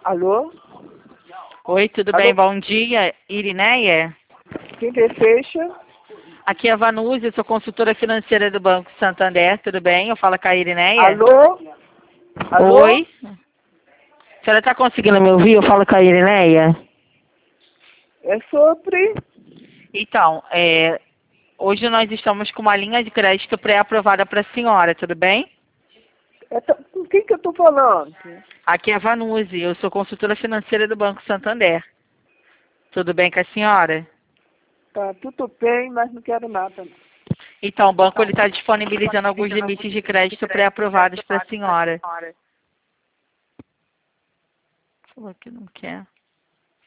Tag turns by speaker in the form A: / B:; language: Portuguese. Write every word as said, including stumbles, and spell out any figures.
A: Alô?
B: Oi, tudo
A: Alô?
B: bem? Bom dia, Irineia.
A: Quem deseja?
B: Aqui é a Vanúzia, sou consultora financeira do Banco Santander, tudo bem? Eu falo com a Irineia.
A: Alô? Alô?
B: Oi. A senhora está conseguindo me ouvir? Eu falo com a Irineia.
A: É sobre...
B: Então, é, hoje nós estamos com uma linha de crédito pré-aprovada para a senhora, tudo bem?
A: É, tá- com quem que eu tô falando?
B: Aqui é a Vanúzia, eu sou consultora financeira do Banco Santander. Tudo bem com a senhora?
A: Tá tudo bem, mas não quero nada. Não.
B: Então, o banco está disponibilizando alguns limites de crédito pré-aprovados para a senhora. Falou que não quer.